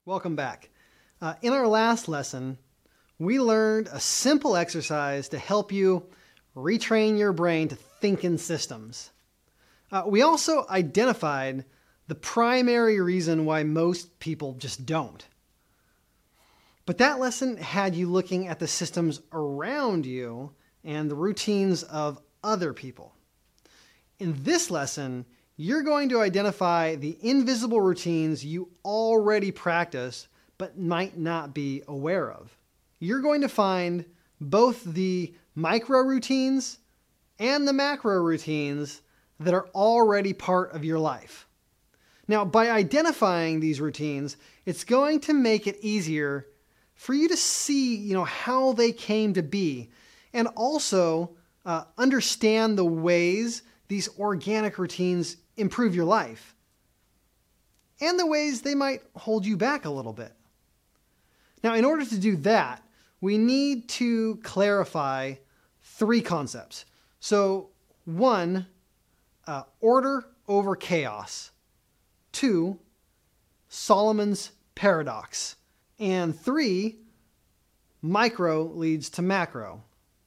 Welcome back. In our last lesson, we learned a simple exercise to help you retrain your brain to think in systems. We also identified the primary reason why most people just don't. But that lesson had you looking at the systems around you and the routines of other people. In this lesson, you're going to identify the invisible routines you already practice but might not be aware of. You're going to find both the micro routines and the macro routines that are already part of your life. Now, by identifying these routines, it's going to make it easier for you to see, how they came to be, and also understand the ways these organic routines improve your life, and the ways they might hold you back a little bit. Now, in order to do that, we need to clarify three concepts. So, 1, order over chaos. 2, Solomon's paradox. And 3, micro leads to macro.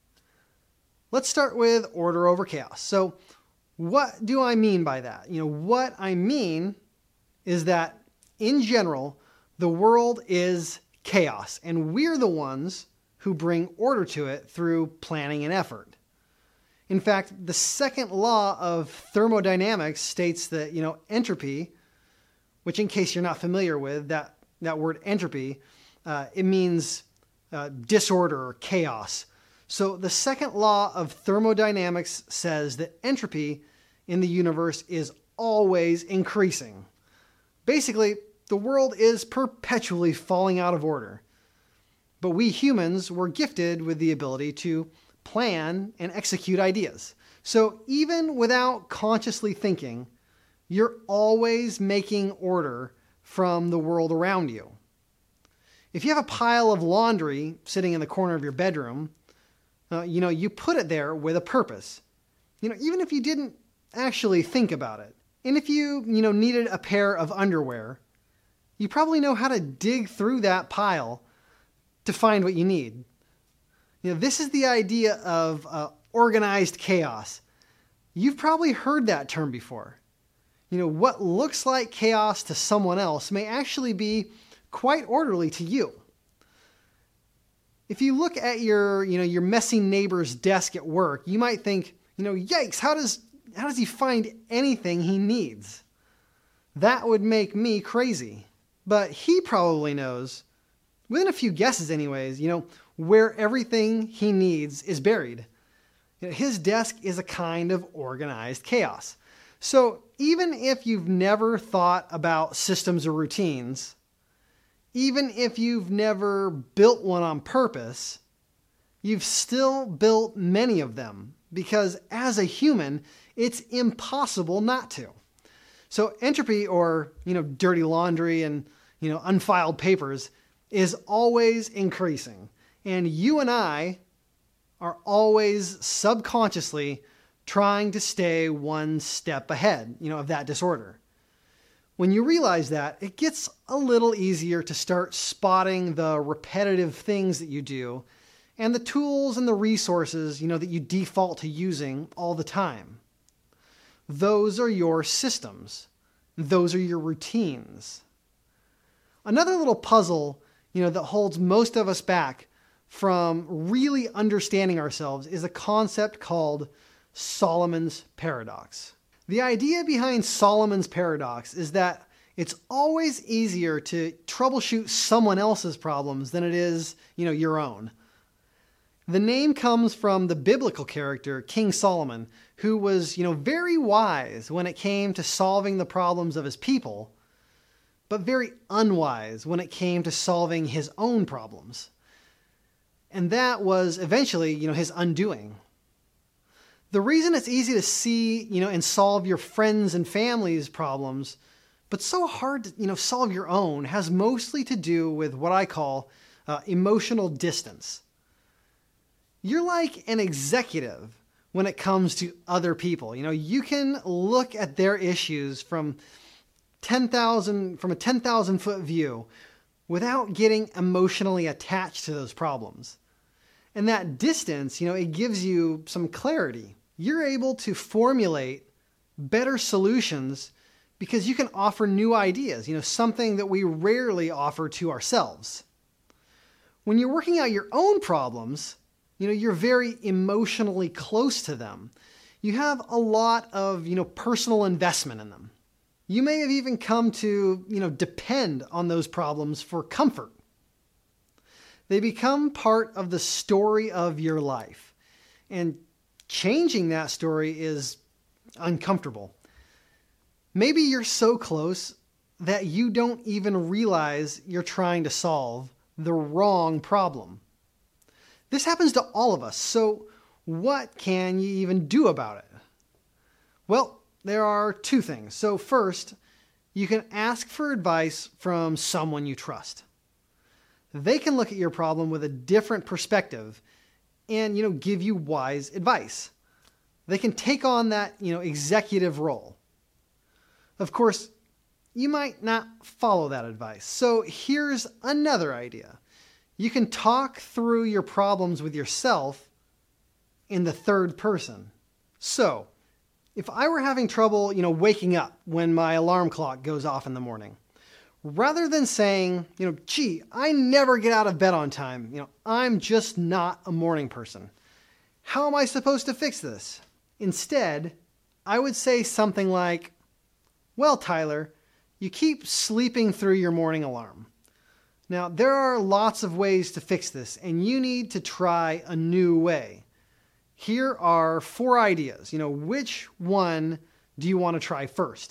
Let's start with order over chaos. So, what do I mean by that? What I mean is that, in general, the world is chaos, and we're the ones who bring order to it through planning and effort. In fact, the second law of thermodynamics states that, entropy, which in case you're not familiar with, that word entropy, it means disorder or chaos. So the second law of thermodynamics says that entropy in the universe is always increasing. Basically, the world is perpetually falling out of order. But we humans were gifted with the ability to plan and execute ideas. So even without consciously thinking, you're always making order from the world around you. If you have a pile of laundry sitting in the corner of your bedroom, you put it there with a purpose. Even if you didn't actually think about it. And if you, needed a pair of underwear, you probably know how to dig through that pile to find what you need. This is the idea of organized chaos. You've probably heard that term before. What looks like chaos to someone else may actually be quite orderly to you. If you look at your messy neighbor's desk at work, you might think, yikes, how does he find anything he needs? That would make me crazy. But he probably knows, within a few guesses anyways, where everything he needs is buried. His desk is a kind of organized chaos. So even if you've never thought about systems or routines, even if you've never built one on purpose, you've still built many of them because as a human, it's impossible not to. So entropy or, dirty laundry and, unfiled papers is always increasing. And you and I are always subconsciously trying to stay one step ahead, of that disorder. When you realize that, it gets a little easier to start spotting the repetitive things that you do and the tools and the resources, that you default to using all the time. Those are your systems. Those are your routines. Another little puzzle, that holds most of us back from really understanding ourselves is a concept called Solomon's paradox. The idea behind Solomon's paradox is that it's always easier to troubleshoot someone else's problems than it is, your own. The name comes from the biblical character King Solomon, who was, very wise when it came to solving the problems of his people, but very unwise when it came to solving his own problems. And that was eventually, his undoing. The reason it's easy to see, and solve your friends' and family's problems, but so hard to, solve your own, has mostly to do with what I call emotional distance. You're like an executive when it comes to other people. You can look at their issues from a 10,000 foot view, without getting emotionally attached to those problems. And that distance, it gives you some clarity. You're able to formulate better solutions because you can offer new ideas, something that we rarely offer to ourselves. When you're working out your own problems, you're very emotionally close to them. You have a lot of, personal investment in them. You may have even come to, depend on those problems for comfort. They become part of the story of your life. And changing that story is uncomfortable. Maybe you're so close that you don't even realize you're trying to solve the wrong problem. This happens to all of us, so what can you even do about it? Well, there are two things. So first, you can ask for advice from someone you trust. They can look at your problem with a different perspective and, give you wise advice. They can take on that, executive role. Of course, you might not follow that advice. So here's another idea. You can talk through your problems with yourself in the third person. So, if I were having trouble, waking up when my alarm clock goes off in the morning, rather than saying, gee, I never get out of bed on time, I'm just not a morning person. How am I supposed to fix this? Instead, I would say something like, well, Tyler, you keep sleeping through your morning alarm. Now, there are lots of ways to fix this, and you need to try a new way. Here are 4 ideas. Which one do you want to try first?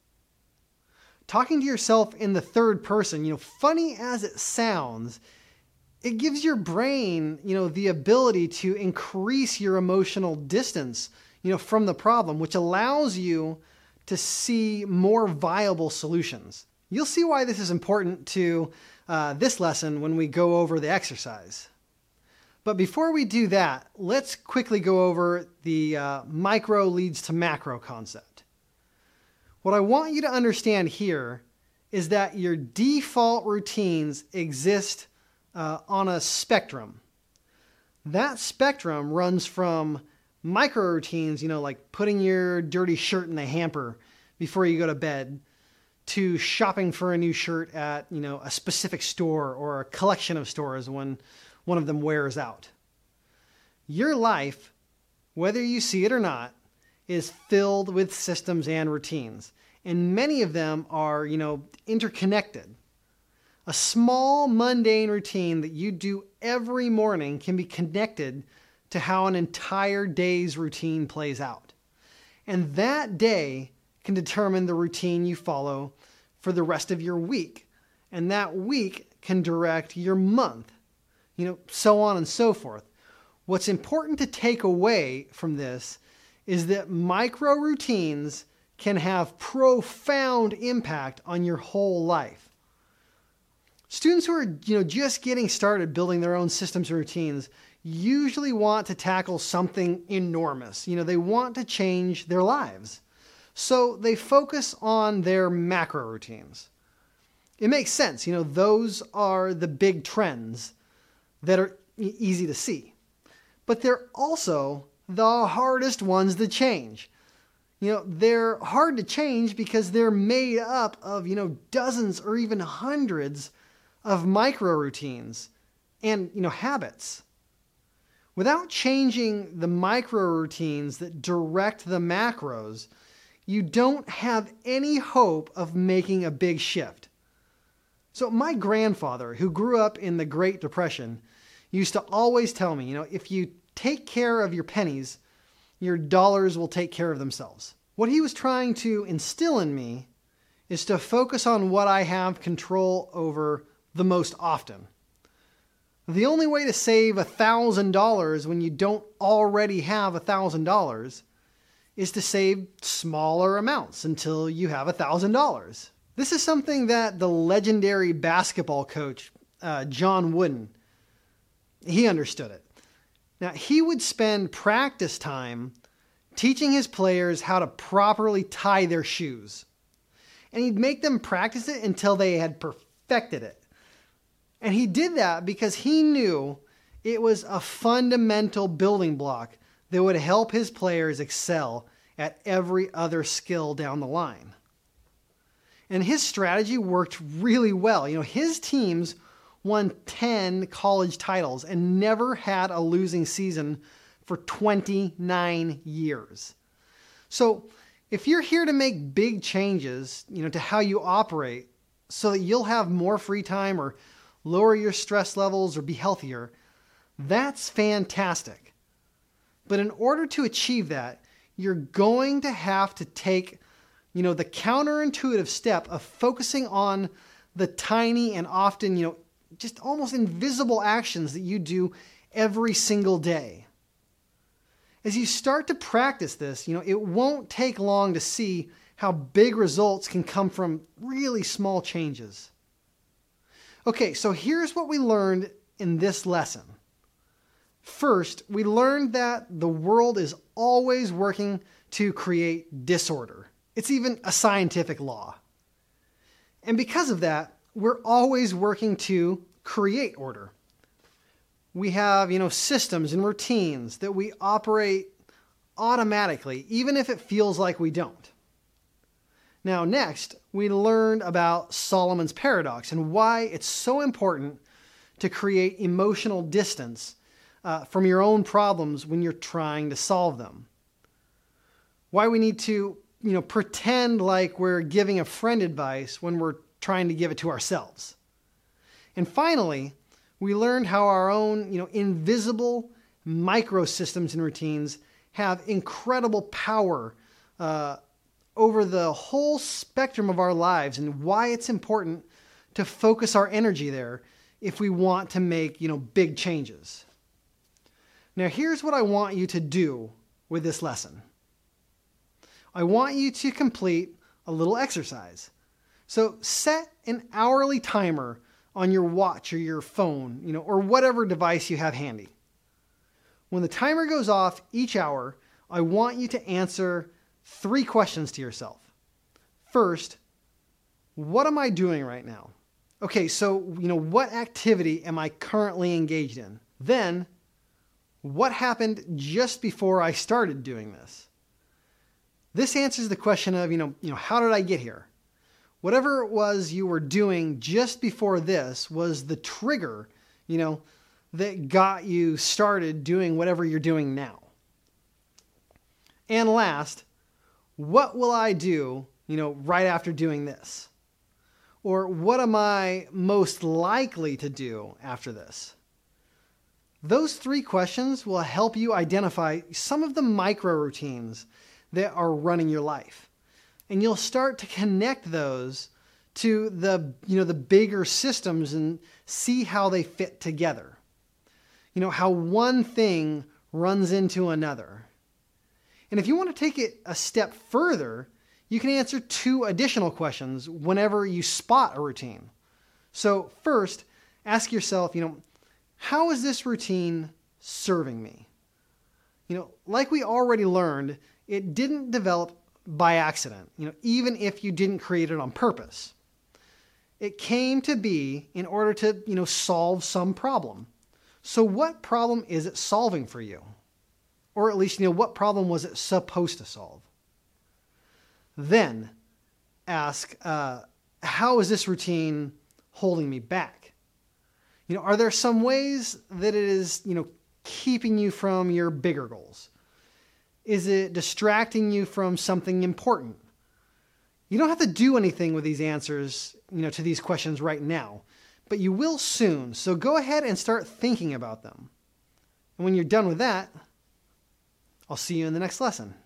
Talking to yourself in the third person, funny as it sounds, it gives your brain, the ability to increase your emotional distance, from the problem, which allows you to see more viable solutions. You'll see why this is important to this lesson when we go over the exercise. But before we do that, let's quickly go over the micro leads to macro concept. What I want you to understand here is that your default routines exist on a spectrum. That spectrum runs from micro routines, like putting your dirty shirt in the hamper before you go to bed, to shopping for a new shirt at, a specific store or a collection of stores when one of them wears out. Your life, whether you see it or not, is filled with systems and routines. And many of them are, interconnected. A small mundane routine that you do every morning can be connected to how an entire day's routine plays out. And that day can determine the routine you follow for the rest of your week. And that week can direct your month, so on and so forth. What's important to take away from this is that micro routines can have profound impact on your whole life. Students who are, just getting started building their own systems and routines usually want to tackle something enormous. They want to change their lives. So they focus on their macro routines. It makes sense. Those are the big trends that are easy to see. But they're also the hardest ones to change. They're hard to change because they're made up of, dozens or even hundreds of micro routines and, habits. Without changing the micro routines that direct the macros, you don't have any hope of making a big shift. So my grandfather, who grew up in the Great Depression, used to always tell me, if you take care of your pennies, your dollars will take care of themselves. What he was trying to instill in me is to focus on what I have control over the most often. The only way to save $1,000 when you don't already have $1,000 is to save smaller amounts until you have $1,000. This is something that the legendary basketball coach, John Wooden, he understood it. Now, he would spend practice time teaching his players how to properly tie their shoes. And he'd make them practice it until they had perfected it. And he did that because he knew it was a fundamental building block that would help his players excel at every other skill down the line. And his strategy worked really well. His teams won 10 college titles and never had a losing season for 29 years. So if you're here to make big changes, to how you operate so that you'll have more free time or lower your stress levels or be healthier, that's fantastic. But in order to achieve that, you're going to have to take, the counterintuitive step of focusing on the tiny and often, just almost invisible actions that you do every single day. As you start to practice this, it won't take long to see how big results can come from really small changes. Okay, so here's what we learned in this lesson. First, we learned that the world is always working to create disorder. It's even a scientific law. And because of that, we're always working to create order. We have, systems and routines that we operate automatically, even if it feels like we don't. Now, next, we learned about Solomon's paradox and why it's so important to create emotional distance from your own problems when you're trying to solve them. Why we need to, pretend like we're giving a friend advice when we're trying to give it to ourselves. And finally, we learned how our own, invisible microsystems and routines have incredible power over the whole spectrum of our lives and why it's important to focus our energy there if we want to make, big changes. Now, here's what I want you to do with this lesson. I want you to complete a little exercise. So set an hourly timer on your watch or your phone, or whatever device you have handy. When the timer goes off each hour, I want you to answer 3 questions to yourself. First, what am I doing right now? Okay, so, what activity am I currently engaged in? Then, what happened just before I started doing this? This answers the question of, how did I get here? Whatever it was you were doing just before this was the trigger, that got you started doing whatever you're doing now. And last, what will I do, right after doing this? Or what am I most likely to do after this? Those 3 questions will help you identify some of the micro routines that are running your life. And you'll start to connect those to the bigger systems and see how they fit together. How one thing runs into another. And if you want to take it a step further, you can answer 2 additional questions whenever you spot a routine. So first, ask yourself, how is this routine serving me? Like we already learned, it didn't develop by accident, even if you didn't create it on purpose. It came to be in order to, solve some problem. So what problem is it solving for you? Or at least, what problem was it supposed to solve? Then ask, how is this routine holding me back? Are there some ways that it is, keeping you from your bigger goals? Is it distracting you from something important? You don't have to do anything with these answers, to these questions right now, but you will soon. So go ahead and start thinking about them. And when you're done with that, I'll see you in the next lesson.